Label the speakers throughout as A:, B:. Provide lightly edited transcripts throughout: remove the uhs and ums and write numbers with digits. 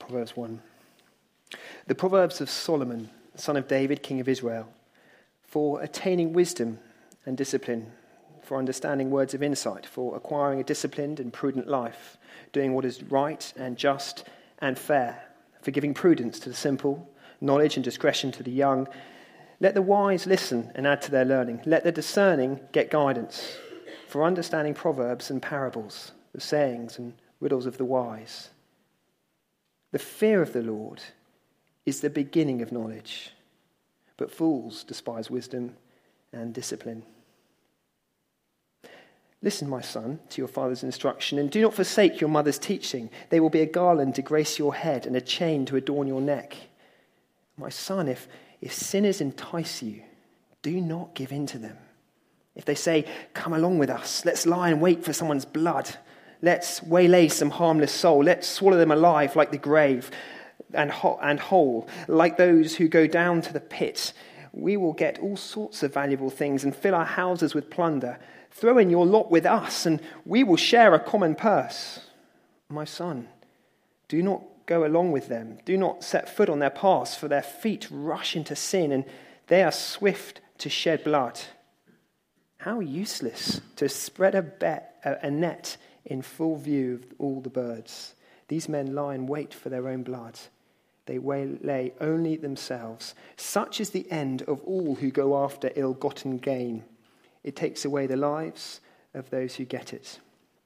A: Proverbs 1. The Proverbs of Solomon, son of David, king of Israel, for attaining wisdom and discipline, for understanding words of insight, for acquiring a disciplined and prudent life, doing what is right and just and fair, for giving prudence to the simple, knowledge and discretion to the young. Let the wise listen and add to their learning. Let the discerning get guidance, for understanding proverbs and parables, the sayings and riddles of the wise. The fear of the Lord is the beginning of knowledge, but fools despise wisdom and discipline. Listen, my son, to your father's instruction, and do not forsake your mother's teaching. They will be a garland to grace your head and a chain to adorn your neck. My son, if sinners entice you, do not give in to them. If they say, come along with us, let's lie in wait for someone's blood. Let's waylay some harmless soul. Let's swallow them alive like the grave and whole, like those who go down to the pit. We will get all sorts of valuable things and fill our houses with plunder. Throw in your lot with us, and we will share a common purse. My son, do not go along with them. Do not set foot on their paths, for their feet rush into sin, and they are swift to shed blood. How useless to spread a net in full view of all the birds. These men lie in wait for their own blood. They waylay only themselves. Such is the end of all who go after ill-gotten gain. It takes away the lives of those who get it.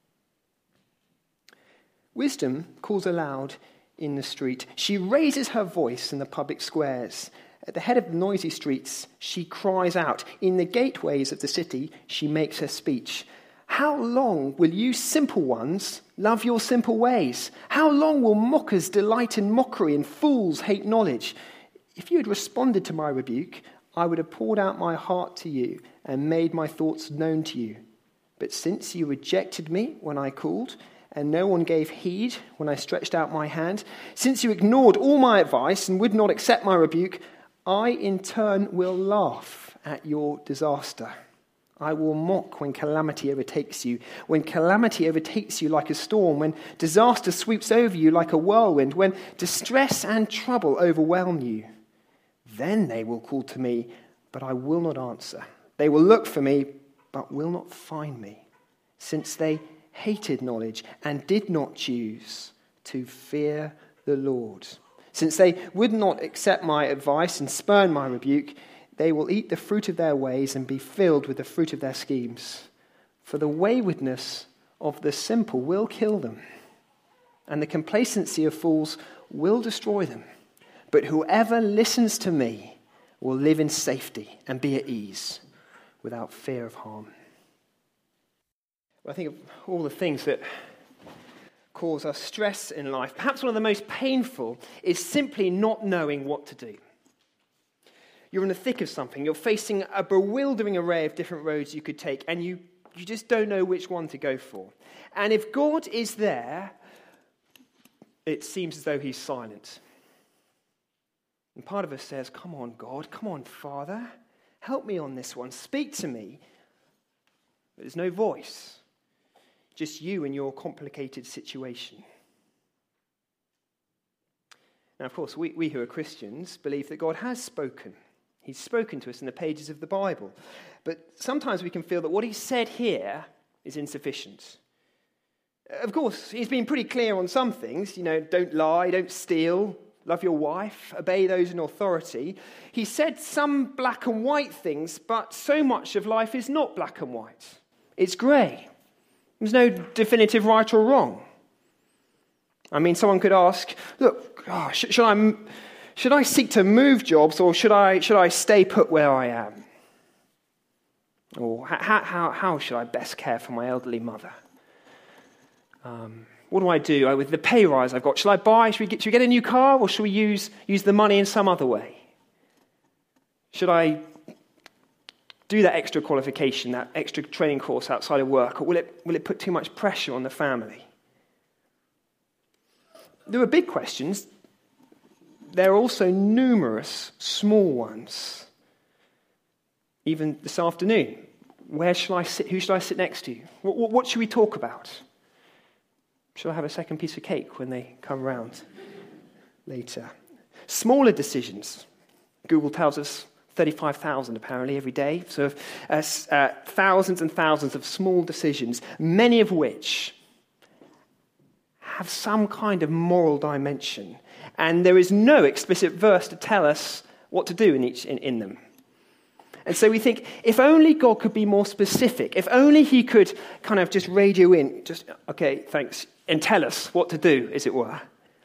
A: Wisdom calls aloud in the street. She raises her voice in the public squares. At the head of the noisy streets, she cries out. In the gateways of the city, she makes her speech. How long will you simple ones love your simple ways? How long will mockers delight in mockery and fools hate knowledge? If you had responded to my rebuke, I would have poured out my heart to you and made my thoughts known to you. But since you rejected me when I called, and no one gave heed when I stretched out my hand, since you ignored all my advice and would not accept my rebuke, I in turn will laugh at your disaster. I will mock when calamity overtakes you. When calamity overtakes you like a storm, when disaster sweeps over you like a whirlwind, when distress and trouble overwhelm you. Then they will call to me, but I will not answer. They will look for me, but will not find me, since they hated knowledge and did not choose to fear the Lord. Since they would not accept my advice and spurn my rebuke, they will eat the fruit of their ways and be filled with the fruit of their schemes. For the waywardness of the simple will kill them, and the complacency of fools will destroy them. But whoever listens to me will live in safety and be at ease without fear of harm. Well, I think of all the things that cause us stress in life. Perhaps one of the most painful is simply not knowing what to do. You're in the thick of something. You're facing a bewildering array of different roads you could take, and you just don't know which one to go for. And if God is there, it seems as though he's silent. And part of us says, come on, God, come on, Father, help me on this one. Speak to me. But there's no voice. Just you and your complicated situation. Now, of course, we who are Christians believe that God has spoken. He's spoken to us in the pages of the Bible. But sometimes we can feel that what he said here is insufficient. Of course, he's been pretty clear on some things. Don't lie, don't steal, love your wife, obey those in authority. He said some black and white things, but so much of life is not black and white. It's grey. There's no definitive right or wrong. I mean, someone could ask, look, should I seek to move jobs, or should I stay put where I am? Or how should I best care for my elderly mother? What do I do with the pay rise I've got? Should we get a new car, or should we use the money in some other way? Should I do that extra qualification, that extra training course outside of work, or will it put too much pressure on the family? There are big questions. There are also numerous small ones. Even this afternoon, where shall I sit? Who should I sit next to? What should we talk about? Should I have a second piece of cake when they come round? later. Smaller decisions. Google tells us 35,000 apparently every day. So thousands and thousands of small decisions, many of which have some kind of moral dimension. And there is no explicit verse to tell us what to do in them. And so we think, if only God could be more specific, if only he could kind of just radio in, just, okay, thanks, and tell us what to do, as it were.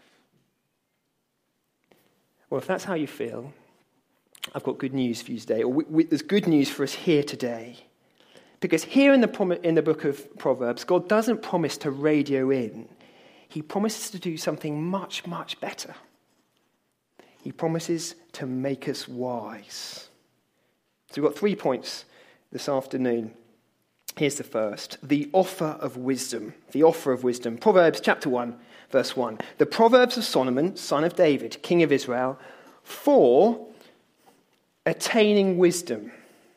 A: Well, if that's how you feel, I've got good news for you today, or there's good news for us here today. Because here in the book of Proverbs, God doesn't promise to radio in. He promises to do something much, much better. He promises to make us wise. So we've got 3 points this afternoon. Here's the first. The offer of wisdom. The offer of wisdom. Proverbs chapter 1, verse 1. The Proverbs of Solomon, son of David, king of Israel, for attaining wisdom.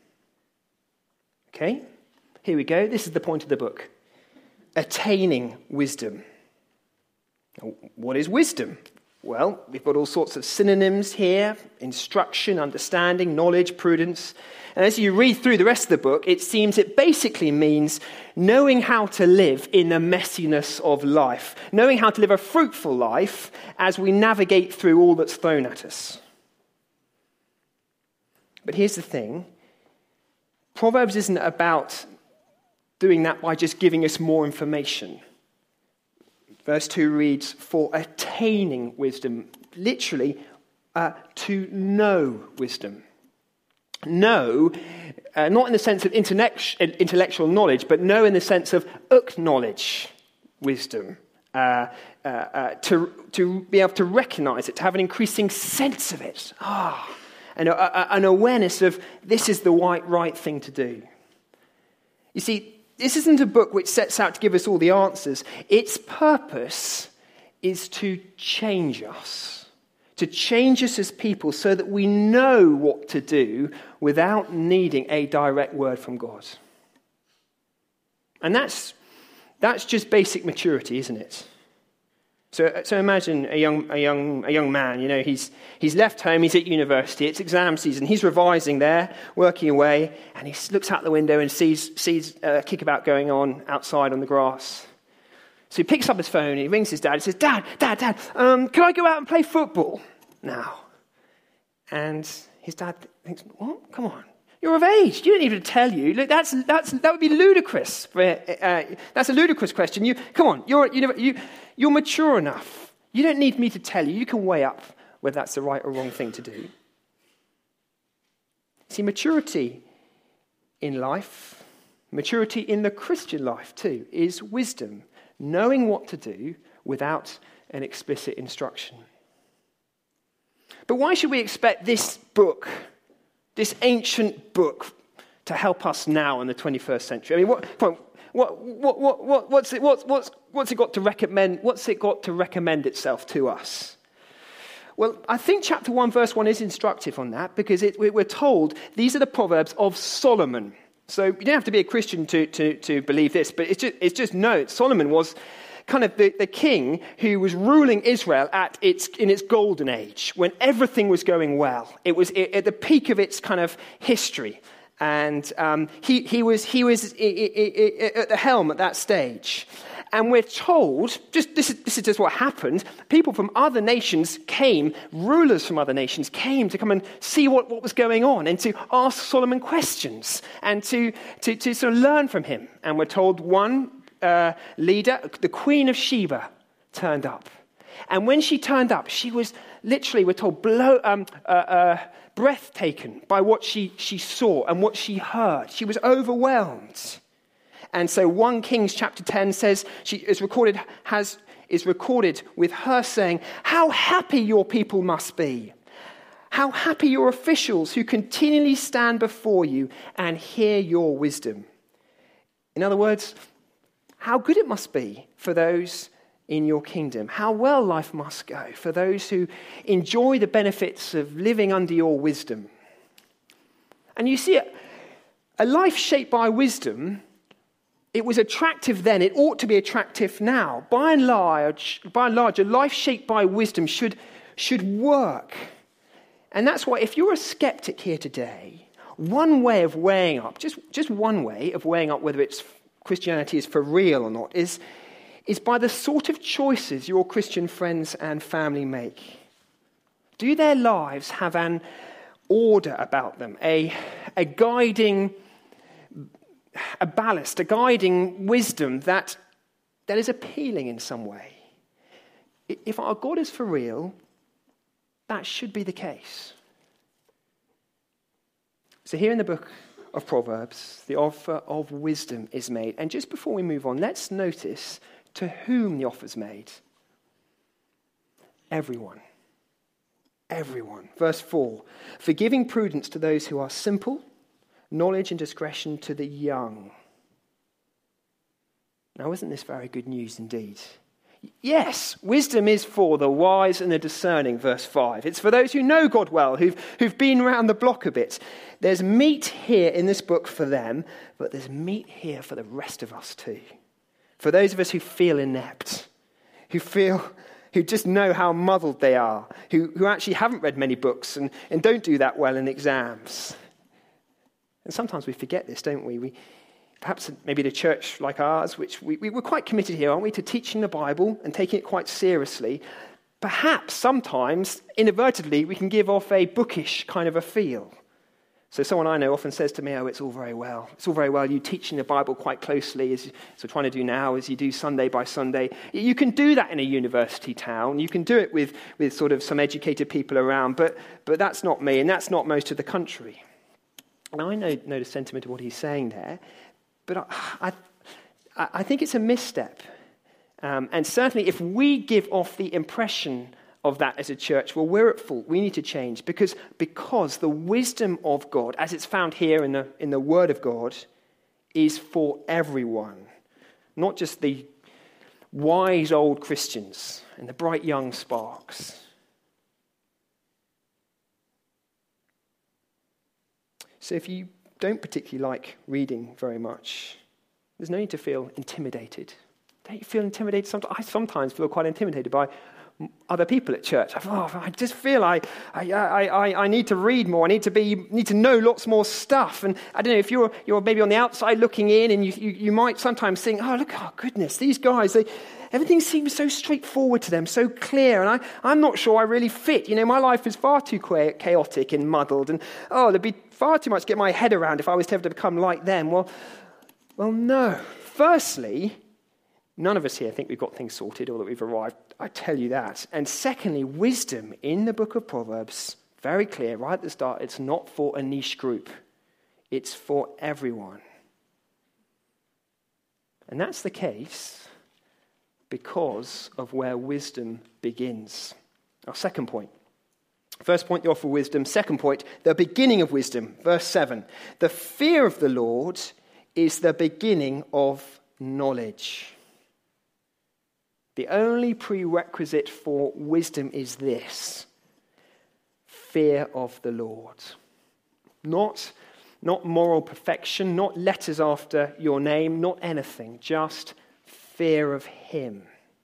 A: Okay? Here we go. This is the point of the book. Attaining wisdom. What is wisdom? Well, we've got all sorts of synonyms here: instruction, understanding, knowledge, prudence. And as you read through the rest of the book, it seems it basically means knowing how to live in the messiness of life, knowing how to live a fruitful life as we navigate through all that's thrown at us. But here's the thing. Proverbs isn't about doing that by just giving us more information. Verse 2 reads, for attaining wisdom, literally, to know wisdom. Know, not in the sense of intellectual knowledge, but know in the sense of acknowledge wisdom. To be able to recognize it, to have an increasing sense of it. And an awareness of this is the right thing to do. You see, this isn't a book which sets out to give us all the answers. Its purpose is to change us as people so that we know what to do without needing a direct word from God. And that's just basic maturity, isn't it? So imagine a young man, you know, he's left home, he's at university, it's exam season, he's revising there, working away, and he looks out the window and sees a kickabout going on outside on the grass. So he picks up his phone and he rings his dad and says, Dad, can I go out and play football now? And his dad thinks, what? Come on. You're of age. You don't need to tell you. Look, that would be ludicrous. That's a ludicrous question. Come on. You're mature enough. You don't need me to tell you. You can weigh up whether that's the right or wrong thing to do. See, maturity in life, maturity in the Christian life too, is wisdom, knowing what to do without an explicit instruction. But why should we expect this book, this ancient book, to help us now in the 21st century? I mean, what's it got to recommend? What's it got to recommend itself to us? Well, I think chapter 1, verse 1 is instructive on that, because we're told these are the Proverbs of Solomon. So you don't have to be a Christian to believe this, but it's just known. Solomon was kind of the king who was ruling Israel in its golden age, when everything was going well. It was at the peak of its kind of history. And he was at the helm at that stage. And we're told, this is just what happened, people from other nations came, rulers from other nations came to come and see what was going on and to ask Solomon questions and to sort of learn from him. And we're told one leader, the Queen of Sheba, turned up. And when she turned up, she was literally, we're told, breathtaken by what she saw and what she heard. She was overwhelmed. And so 1 Kings chapter 10 says, she is recorded with her saying, how happy your people must be. How happy your officials who continually stand before you and hear your wisdom. In other words, how good it must be for those in your kingdom. How well life must go for those who enjoy the benefits of living under your wisdom. And you see, a life shaped by wisdom, it was attractive then, it ought to be attractive now. By and large, a life shaped by wisdom should should work. And that's why if you're a skeptic here today, one way of weighing up, just one way of weighing up whether Christianity is for real or not, is by the sort of choices your Christian friends and family make. Do their lives have an order about them, a guiding, a ballast, a guiding wisdom that is appealing in some way? If our God is for real, that should be the case. So here in the book of Proverbs, the offer of wisdom is made. And just before we move on, let's notice to whom the offer is made. Everyone. Everyone. Verse 4, for giving prudence to those who are simple, knowledge and discretion to the young. Now, isn't this very good news indeed? Yes, wisdom is for the wise and the discerning, verse 5. It's for those who know God well, who've been around the block a bit. There's meat here in this book for them, but there's meat here for the rest of us too. For those of us who feel inept, who just know how muddled they are, who actually haven't read many books and don't do that well in exams. And sometimes we forget this, don't we? Perhaps maybe the church like ours, which we're quite committed here, aren't we, to teaching the Bible and taking it quite seriously. Perhaps sometimes, inadvertently, we can give off a bookish kind of a feel. So someone I know often says to me, it's all very well. It's all very well you teaching the Bible quite closely, as we're trying to do now, as you do Sunday by Sunday. You can do that in a university town. You can do it with sort of some educated people around, but that's not me, and that's not most of the country. And I know the sentiment of what he's saying there, but I think it's a misstep. And certainly if we give off the impression of that as a church, well, we're at fault. We need to change because the wisdom of God, as it's found here in the Word of God, is for everyone. Not just the wise old Christians and the bright young sparks. So if you don't particularly like reading very much, there's no need to feel intimidated. Don't you feel intimidated? I sometimes feel quite intimidated by other people at church. I just feel I need to read more. I need to know lots more stuff. And I don't know if you're maybe on the outside looking in, and you might sometimes think, goodness, these guys, everything seems so straightforward to them, so clear, and I'm not sure I really fit. My life is far too chaotic and muddled, and there'd be far too much to get my head around if I was to ever become like them. Well, no. Firstly, none of us here think we've got things sorted or that we've arrived. I tell you that. And secondly, wisdom in the book of Proverbs, very clear right at the start, it's not for a niche group. It's for everyone. And that's the case because of where wisdom begins. Our second point. First point, the offer of wisdom. Second point, the beginning of wisdom. Verse 7. The fear of the Lord is the beginning of knowledge. The only prerequisite for wisdom is this: fear of the Lord. Not moral perfection, not letters after your name, not anything, just fear of him.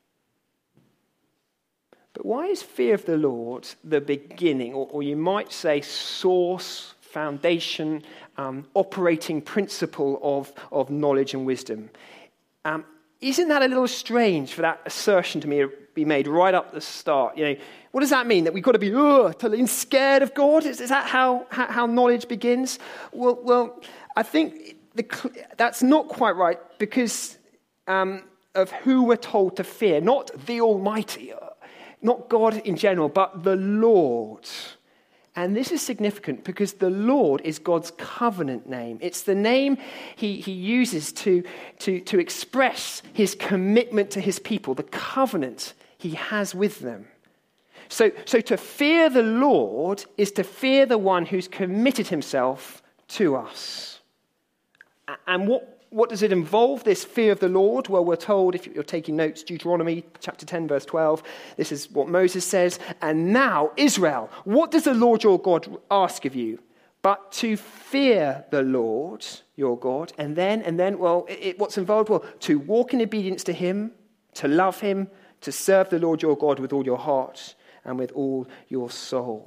A: But why is fear of the Lord the beginning, or you might say source, foundation, operating principle of knowledge and wisdom? Isn't that a little strange for that assertion to be made right up the start? What does that mean? That we've got to be scared of God? Is that how knowledge begins? Well, I think that's not quite right because of who we're told to fear. Not the Almighty, not God in general, but the Lord. And this is significant because the Lord is God's covenant name. It's the name he uses to express his commitment to his people, the covenant he has with them. So to fear the Lord is to fear the one who's committed himself to us. And what does it involve, this fear of the Lord? Well, we're told, if you're taking notes, Deuteronomy chapter 10, verse 12, this is what Moses says. And now, Israel, what does the Lord your God ask of you? But to fear the Lord your God. And then, what's involved? Well, to walk in obedience to him, to love him, to serve the Lord your God with all your heart and with all your soul.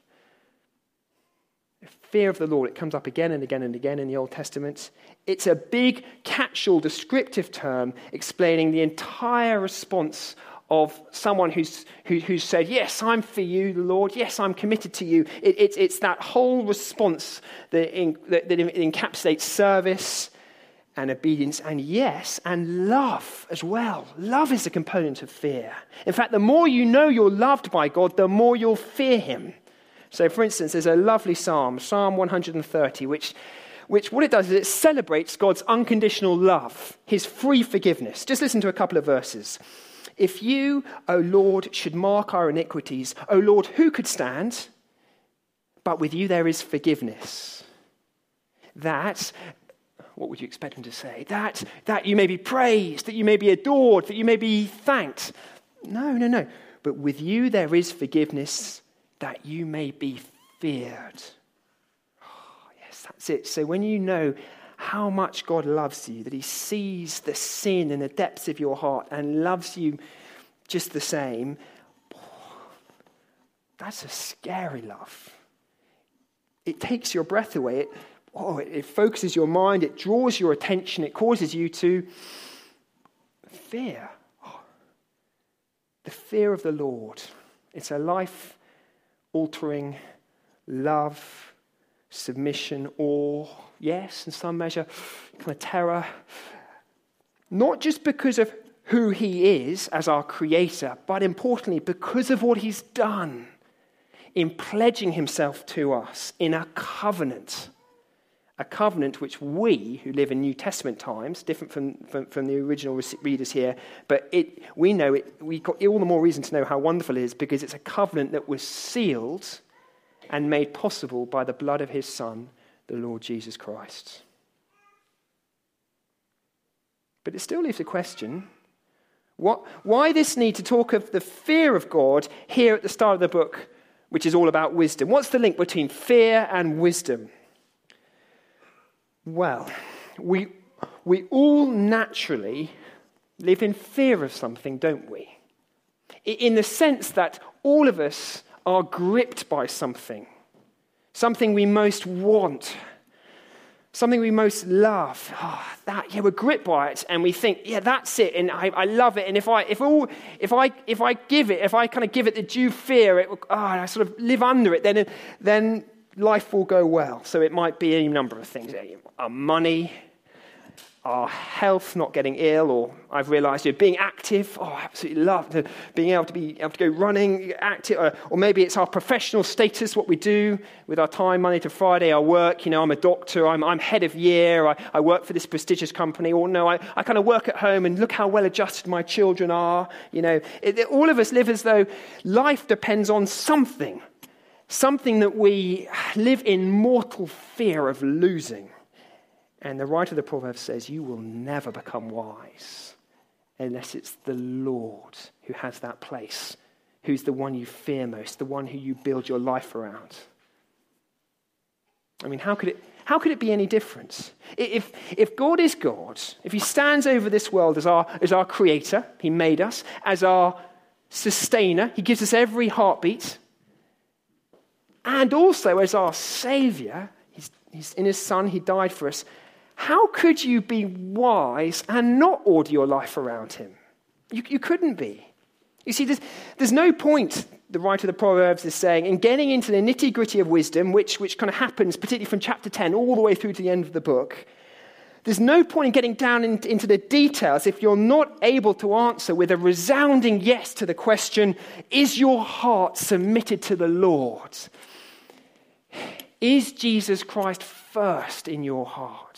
A: Fear of the Lord, it comes up again and again and again in the Old Testament. It's a big, catch-all, descriptive term explaining the entire response of someone who's said, yes, I'm for you, the Lord. Yes, I'm committed to you. It's that whole response that encapsulates service and obedience and yes, and love as well. Love is a component of fear. In fact, the more you know you're loved by God, the more you'll fear him. So, for instance, there's a lovely psalm, Psalm 130, which what it does is it celebrates God's unconditional love, his free forgiveness. Just listen to a couple of verses. If you, O Lord, should mark our iniquities, O Lord, who could stand? But with you there is forgiveness. That, what would you expect him to say? That you may be praised, that you may be adored, that you may be thanked. No. But with you there is forgiveness, that you may be feared. Oh, yes, that's it. So when you know how much God loves you, that he sees the sin in the depths of your heart and loves you just the same, that's a scary love. It takes your breath away. It focuses your mind. It draws your attention. It causes you to fear. The fear of the Lord. It's a life-altering love, submission, awe, yes, in some measure, kind of terror. Not just because of who he is as our creator, but importantly, because of what he's done in pledging himself to us in a covenant which we, who live in New Testament times, different from the original readers here, but we know it. We've got all the more reason to know how wonderful it is because it's a covenant that was sealed and made possible by the blood of his Son, the Lord Jesus Christ. But it still leaves a question. Why this need to talk of the fear of God here at the start of the book, which is all about wisdom? What's the link between fear and wisdom? Well, we all naturally live in fear of something, don't we? In the sense that all of us are gripped by something we most want, something we most love. We're gripped by it, and we think, that's it, and I love it. And if I give it the due fear, I sort of live under it, then life will go well. So it might be any number of things: our money, our health, not getting ill, or I've realised being active. I absolutely love being able to go running, active, or maybe it's our professional status, what we do with our time, Monday to Friday, our work. I'm a doctor, I'm head of year, I work for this prestigious company, or no, I kind of work at home and look how well adjusted my children are. All of us live as though life depends on something that we live in mortal fear of losing. And the writer of the Proverbs says, you will never become wise unless it's the Lord who has that place, who's the one you fear most, the one who you build your life around. I mean, how could it be any different? If God is God, if he stands over this world as our creator, he made us, as our sustainer, he gives us every heartbeat, and also as our Saviour, he's in his Son, he died for us. How could you be wise and not order your life around him? You couldn't be. You see, there's no point, the writer of the Proverbs is saying, in getting into the nitty-gritty of wisdom, which kind of happens particularly from chapter 10 all the way through to the end of the book. There's no point in getting down into the details if you're not able to answer with a resounding yes to the question, is your heart submitted to the Lord? Is Jesus Christ first in your heart?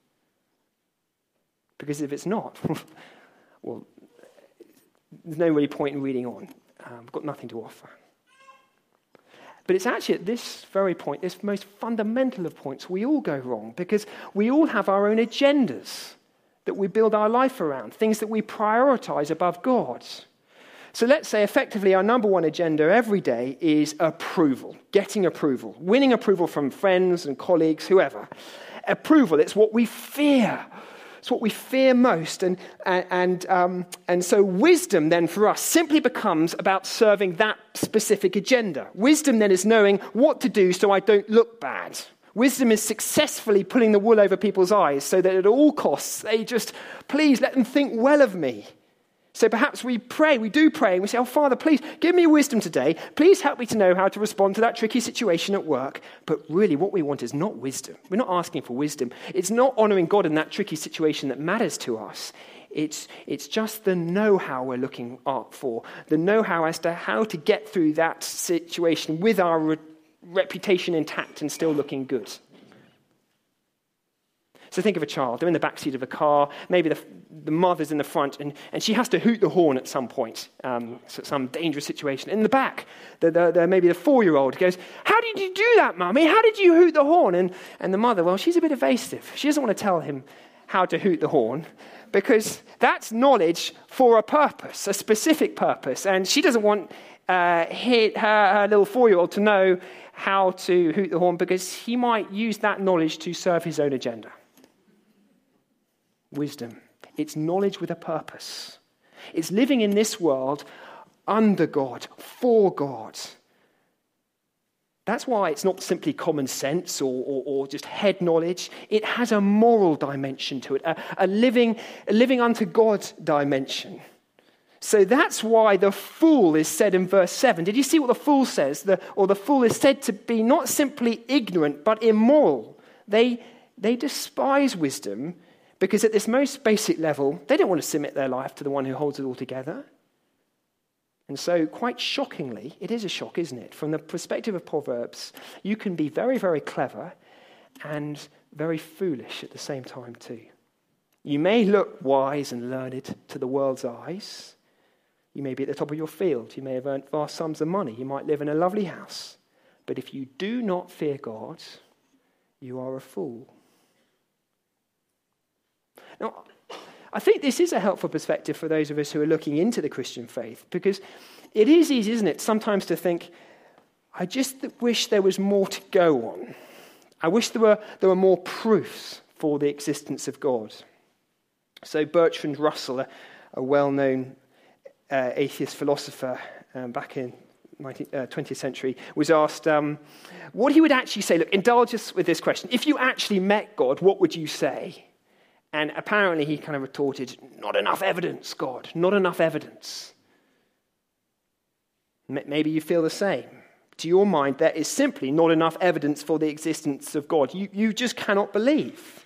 A: Because if it's not, well, there's no really point in reading on. I've got nothing to offer. But it's actually at this very point, this most fundamental of points, we all go wrong because we all have our own agendas that we build our life around, things that we prioritize above God's. So let's say effectively our number one agenda every day is approval, getting approval, winning approval from friends and colleagues, whoever. Approval, it's what we fear. it's what we fear most. And so wisdom then for us simply becomes about serving that specific agenda. Wisdom then is knowing what to do so I don't look bad. Wisdom is successfully pulling the wool over people's eyes so that at all costs they just, please let them think well of me. So perhaps we do pray, and we say, oh, Father, please give me wisdom today. Please help me to know how to respond to that tricky situation at work. But really what we want is not wisdom. We're not asking for wisdom. It's not honoring God in that tricky situation that matters to us. It's just the know-how we're looking for, the know-how as to how to get through that situation with our reputation intact and still looking good. So think of a child. They're in the backseat of a car. Maybe the mother's in the front, and she has to hoot the horn at some point, some dangerous situation. In the back, maybe the 4-year-old goes, how did you do that, Mummy? How did you hoot the horn? And the mother, well, she's a bit evasive. She doesn't want to tell him how to hoot the horn because that's knowledge for a purpose, a specific purpose. And she doesn't want her little 4-year-old to know how to hoot the horn because he might use that knowledge to serve his own agenda. Wisdom. It's knowledge with a purpose. It's living in this world under God, for God. That's why it's not simply common sense or just head knowledge. It has a moral dimension to it, a living unto God dimension. So that's why the fool is said in verse 7. Did you see what the fool says? The fool is said to be not simply ignorant, but immoral. They despise wisdom because at this most basic level, they don't want to submit their life to the one who holds it all together. And so, quite shockingly, it is a shock, isn't it? From the perspective of Proverbs, you can be very, very clever and very foolish at the same time too. You may look wise and learned to the world's eyes. You may be at the top of your field. You may have earned vast sums of money. You might live in a lovely house. But if you do not fear God, you are a fool. Now, I think this is a helpful perspective for those of us who are looking into the Christian faith, because it is easy, isn't it, sometimes to think, I just wish there was more to go on. I wish there were more proofs for the existence of God. So Bertrand Russell, a well-known atheist philosopher back in 20th century, was asked what he would actually say. Look, indulge us with this question. If you actually met God, what would you say? And apparently he kind of retorted, not enough evidence, God, not enough evidence. Maybe you feel the same. To your mind, there is simply not enough evidence for the existence of God. You just cannot believe.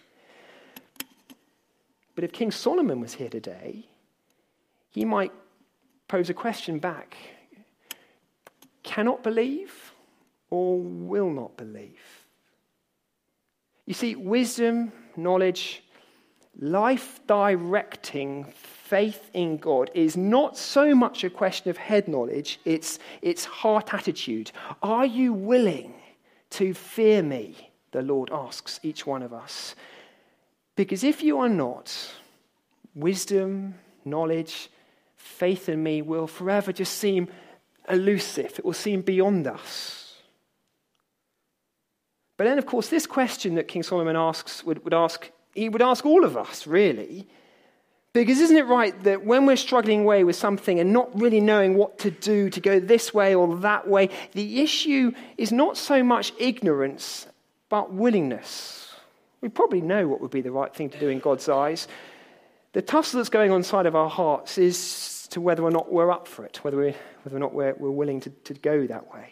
A: But if King Solomon was here today, he might pose a question back. Cannot believe or will not believe? You see, wisdom, knowledge, life-directing faith in God is not so much a question of head knowledge, it's heart attitude. Are you willing to fear me? The Lord asks each one of us. Because if you are not, wisdom, knowledge, faith in me will forever just seem elusive. It will seem beyond us. But then, of course, this question that King Solomon asks would ask all of us, really. Because isn't it right that when we're struggling away with something and not really knowing what to do, to go this way or that way, the issue is not so much ignorance, but willingness. We probably know what would be the right thing to do in God's eyes. The tussle that's going on inside of our hearts is to whether or not we're up for it, whether or not we're willing to go that way.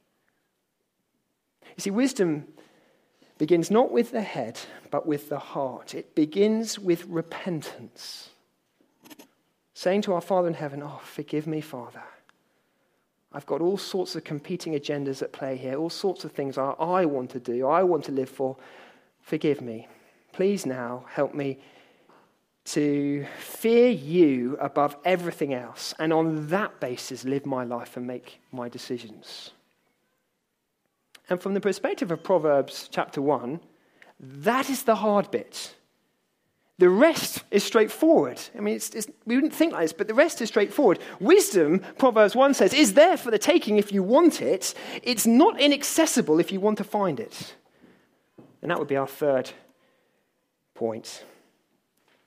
A: You see, wisdom begins not with the head, but with the heart. It begins with repentance. Saying to our Father in heaven, oh, forgive me, Father. I've got all sorts of competing agendas at play here, all sorts of things I want to do, I want to live for. Forgive me. Please now help me to fear you above everything else, and on that basis live my life and make my decisions. And from the perspective of Proverbs chapter 1, that is the hard bit. The rest is straightforward. I mean, we wouldn't think like this, but the rest is straightforward. Wisdom, Proverbs 1 says, is there for the taking if you want it. It's not inaccessible if you want to find it. And that would be our third point.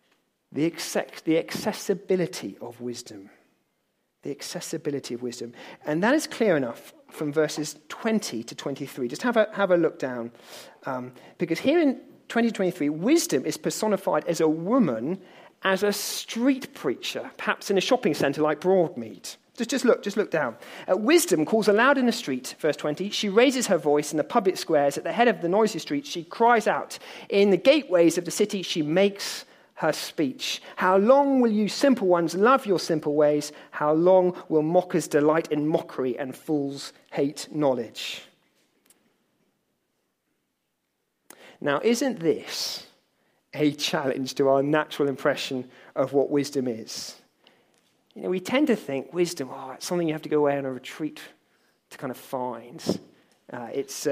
A: The accessibility of wisdom. The accessibility of wisdom. And that is clear enough from verses 20 to 23. Just have a look down. Because here in 2023, wisdom is personified as a woman, as a street preacher, perhaps in a shopping centre like Broadmead. Just look down. Wisdom calls aloud in the street, verse 20. She raises her voice in the public squares. At the head of the noisy streets, she cries out. In the gateways of the city, she makes her speech. How long will you simple ones love your simple ways? How long will mockers delight in mockery and fools hate knowledge? Now, isn't this a challenge to our natural impression of what wisdom is? You know, we tend to think wisdom, it's something you have to go away on a retreat to kind of find. It's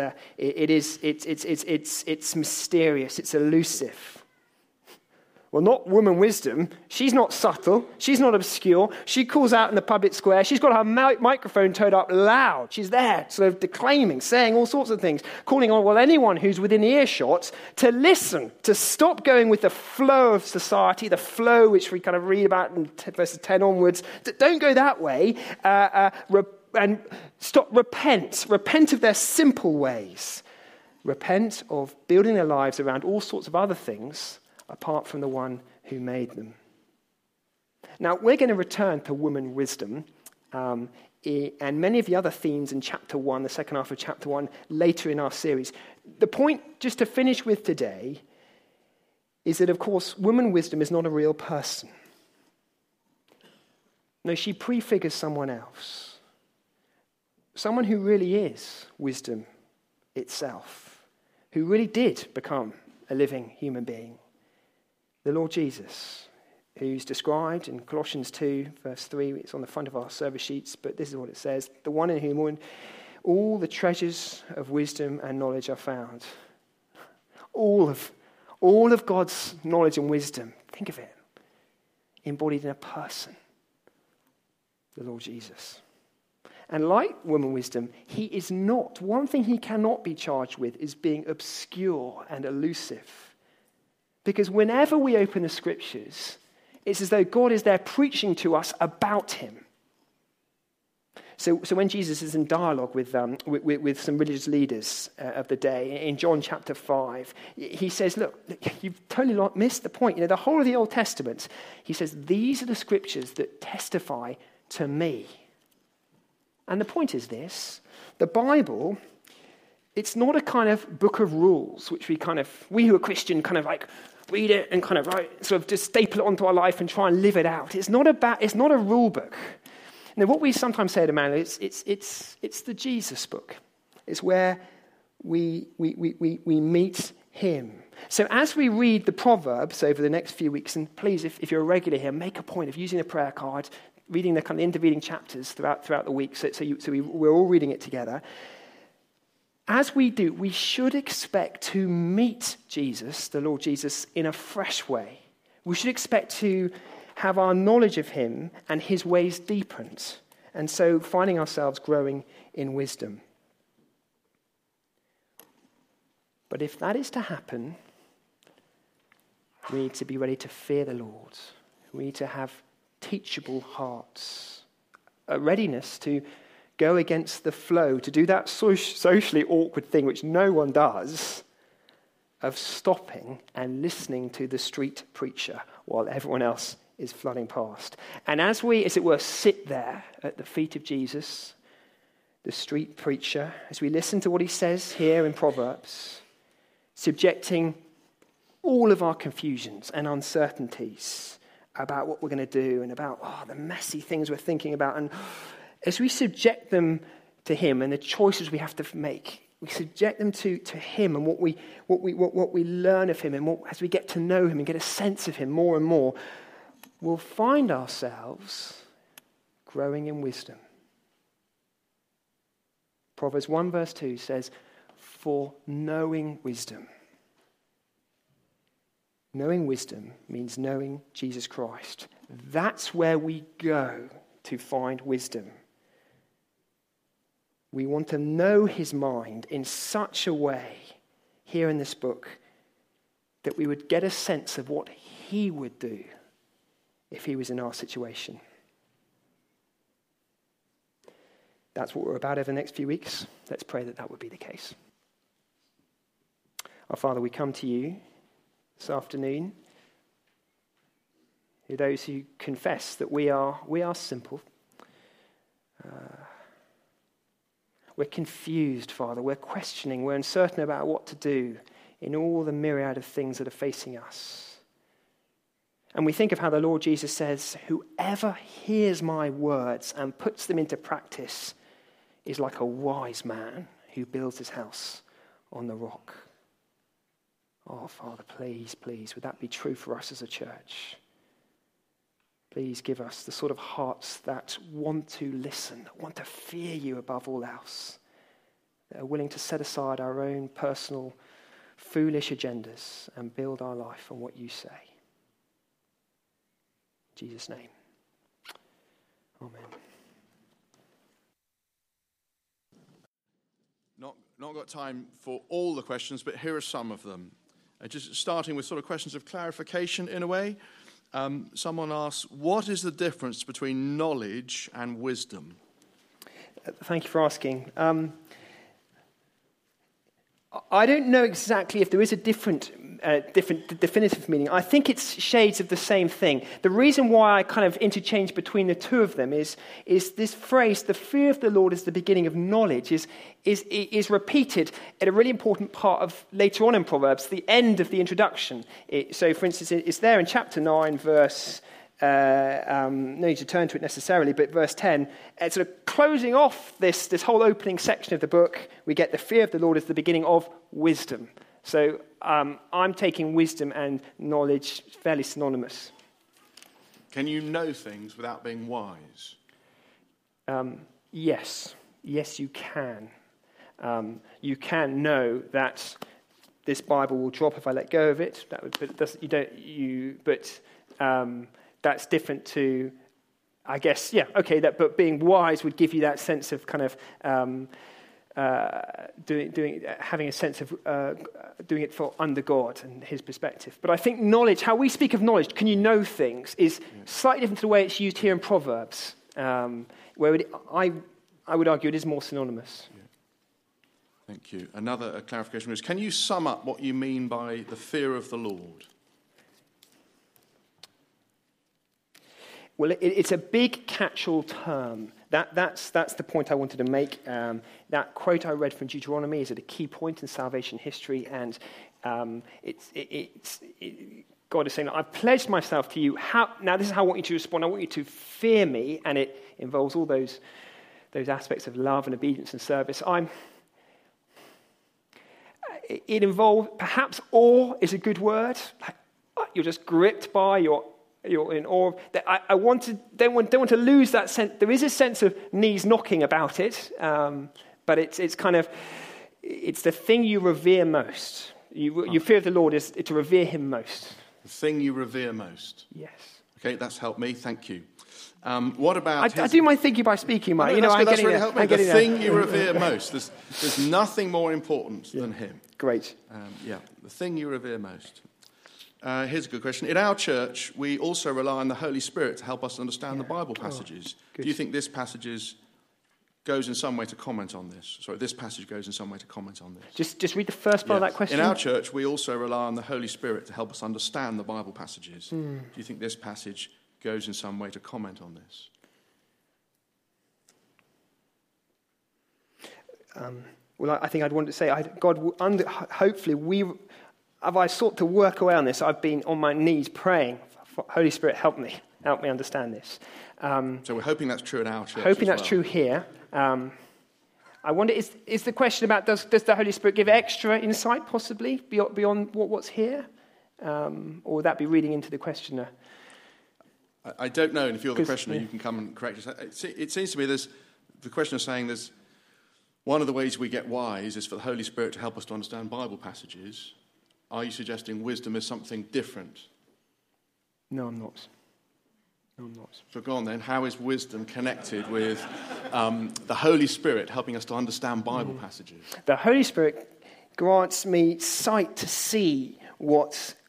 A: mysterious. It's elusive. Well, not woman wisdom. She's not subtle. She's not obscure. She calls out in the public square. She's got her microphone turned up loud. She's there, sort of declaiming, saying all sorts of things, calling on, anyone who's within earshot to listen, to stop going with the flow of society, the flow which we kind of read about in verses 10 onwards. Don't go that way. And stop, repent of their simple ways. Repent of building their lives around all sorts of other things apart from the one who made them. Now, we're going to return to woman wisdom and many of the other themes in chapter 1, the second half of chapter 1, later in our series. The point, just to finish with today, is that, of course, woman wisdom is not a real person. No, she prefigures someone else. Someone who really is wisdom itself, who really did become a living human being. The Lord Jesus, who's described in Colossians 2, verse 3. It's on the front of our service sheets, but this is what it says. The one in whom all the treasures of wisdom and knowledge are found. All of God's knowledge and wisdom, think of it, embodied in a person, the Lord Jesus. And like woman wisdom, he is not, one thing he cannot be charged with is being obscure and elusive. Because whenever we open the scriptures, it's as though God is there preaching to us about him. So when Jesus is in dialogue with some religious leaders of the day, in John chapter 5, he says, look, you've totally missed the point. You know, the whole of the Old Testament, he says, these are the scriptures that testify to me. And the point is this, the Bible, it's not a kind of book of rules, which we who are Christian kind of like read it and kind of sort of just staple it onto our life and try and live it out. It's not a rule book. Now, what we sometimes say to man, it's the Jesus book. It's where we meet him. So as we read the Proverbs over the next few weeks, and please, if you're a regular here, make a point of using a prayer card, reading the kind of intervening chapters throughout the week, so we're all reading it together. As we do, we should expect to meet Jesus, the Lord Jesus, in a fresh way. We should expect to have our knowledge of him and his ways deepened, and so finding ourselves growing in wisdom. But if that is to happen, we need to be ready to fear the Lord. We need to have teachable hearts, a readiness to go against the flow, to do that socially awkward thing which no one does, of stopping and listening to the street preacher while everyone else is flooding past. And as we, as it were, sit there at the feet of Jesus, the street preacher, as we listen to what he says here in Proverbs, subjecting all of our confusions and uncertainties about what we're going to do and about the messy things we're thinking about, and as we subject them to him and the choices we have to make, we subject them to him and what we learn of him, and as we get to know him and get a sense of him more and more, we'll find ourselves growing in wisdom. Proverbs 1 verse 2 says, for knowing wisdom. Knowing wisdom means knowing Jesus Christ. That's where we go to find wisdom. We want to know his mind in such a way here in this book that we would get a sense of what he would do if he was in our situation. That's what we're about over the next few weeks. Let's pray that that would be the case. Our Father, we come to you this afternoon, those who confess that we are simple. We're confused, Father. We're questioning. We're uncertain about what to do in all the myriad of things that are facing us. And we think of how the Lord Jesus says, whoever hears my words and puts them into practice is like a wise man who builds his house on the rock. Oh, Father, please, would that be true for us as a church? Please give us the sort of hearts that want to listen, that want to fear you above all else, that are willing to set aside our own personal foolish agendas and build our life on what you say. In Jesus' name. Amen.
B: Not got time for all the questions, but here are some of them. Just starting with sort of questions of clarification in a way. Someone asks, what is the difference between knowledge and wisdom?
A: Thank you for asking. I don't know exactly if there is a different definitive meaning. I think it's shades of the same thing. The reason why I kind of interchange between the two of them is this phrase, the fear of the Lord is the beginning of knowledge, is repeated at a really important part of later on in Proverbs, the end of the introduction. So, for instance, it's there in chapter 9, verse... no need to turn to it necessarily, but verse 10, sort of closing off this whole opening section of the book, we get the fear of the Lord is the beginning of wisdom. So I'm taking wisdom and knowledge fairly synonymous.
B: Can you know things without being wise?
A: Yes, you can. You can know that this Bible will drop if I let go of it. That's different to, I guess, but being wise would give you that sense of kind of having a sense of doing it for under God and his perspective. But I think knowledge, how we speak of knowledge, can you know things, is slightly different to the way it's used here in Proverbs, where I would argue it is more synonymous. Yeah.
B: Thank you. Another clarification is, can you sum up what you mean by the fear of the Lord?
A: Well, it's a big catch-all term. That's the point I wanted to make. That quote I read from Deuteronomy is at a key point in salvation history, and God is saying, I've pledged myself to you. Now this is how I want you to respond. I want you to fear me, and it involves all those aspects of love and obedience and service. It involves, perhaps awe is a good word. You're just gripped by you're in awe. I don't want to lose that sense. There is a sense of knees knocking about it, but it's kind of, it's the thing you revere most. You fear the Lord is to revere him most.
B: The thing you revere most.
A: Yes.
B: Okay, that's helped me. Thank you. What about?
A: I do my thinking by speaking, Mike.
B: That's really helped me. The thing you revere most. There's nothing more important than him.
A: Great.
B: The thing you revere most. Here's a good question. In our church, we also rely on the Holy Spirit to help us understand the Bible passages. Do you think this passage goes in some way to comment on this? Sorry, this passage goes in some way to comment on this.
A: Just read the first part of that question.
B: In our church, we also rely on the Holy Spirit to help us understand the Bible passages. Do you think this passage goes in some way to comment on this?
A: Well, I think I'd want to say, hopefully as I sought to work away on this, I've been on my knees praying, Holy Spirit, help me understand this.
B: So we're hoping that's true in our church.
A: Hoping that's true here. I wonder, is the question about does the Holy Spirit give extra insight, possibly, beyond what's here? Or would that be reading into the questioner?
B: I don't know, and if you're the questioner, you can come and correct us. It seems to me the questioner saying there's one of the ways we get wise is for the Holy Spirit to help us to understand Bible passages. Are you suggesting wisdom is something different?
A: No, I'm not.
B: So go on then. How is wisdom connected with the Holy Spirit helping us to understand Bible passages?
A: The Holy Spirit grants me sight to see what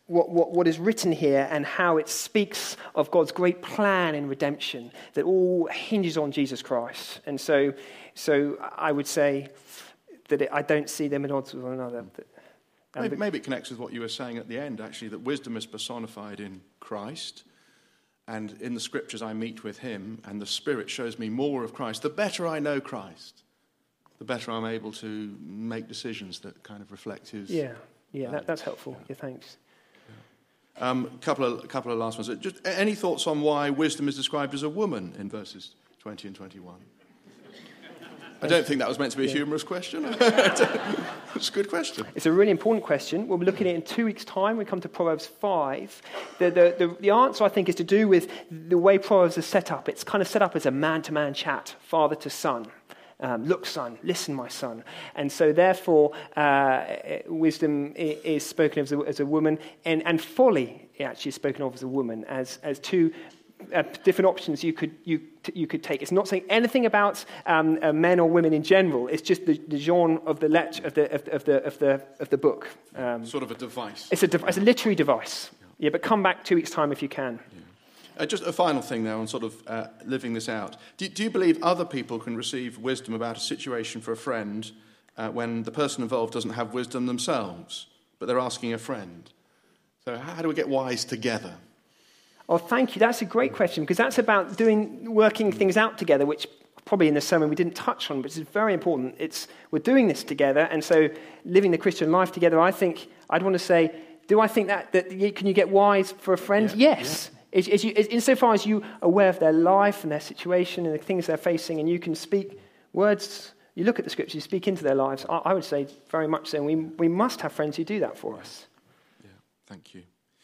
A: what is written here and how it speaks of God's great plan in redemption that all hinges on Jesus Christ. And so I would say that I don't see them at odds with one another.
B: Maybe it connects with what you were saying at the end, actually, that wisdom is personified in Christ. And in the scriptures I meet with him, and the Spirit shows me more of Christ. The better I know Christ, the better I'm able to make decisions that kind of reflect his...
A: Yeah, that's helpful. Yeah, thanks.
B: Couple of last ones. Just any thoughts on why wisdom is described as a woman in verses 20 and 21? I don't think that was meant to be a humorous question. It's a good question.
A: It's a really important question. We'll be looking at it in 2 weeks' time. We come to Proverbs 5. The answer, I think, is to do with the way Proverbs is set up. It's kind of set up as a man-to-man chat, father to son. Look, son, listen, my son. And so, therefore, wisdom is spoken of as a woman, and folly actually is spoken of as a woman, as two different options you could take. It's not saying anything about men or women in general. It's just the genre of the book.
B: Sort of a device.
A: It's a literary device. Yeah, but come back 2 weeks' time if you can.
B: Yeah. Just a final thing there on sort of living this out. Do you believe other people can receive wisdom about a situation for a friend when the person involved doesn't have wisdom themselves, but they're asking a friend? So how do we get wise together?
A: Oh, thank you. That's a great question, because that's about working things out together, which probably in the sermon we didn't touch on, but it's very important. We're doing this together, and so living the Christian life together, I think, I'd want to say, do I think that can you get wise for a friend?
B: Yeah.
A: Yes. Yeah. Insofar as you are aware of their life and their situation and the things they're facing, and you can speak words, you look at the scriptures, you speak into their lives, I would say very much so. We must have friends who do that for us.
B: Yeah, thank you.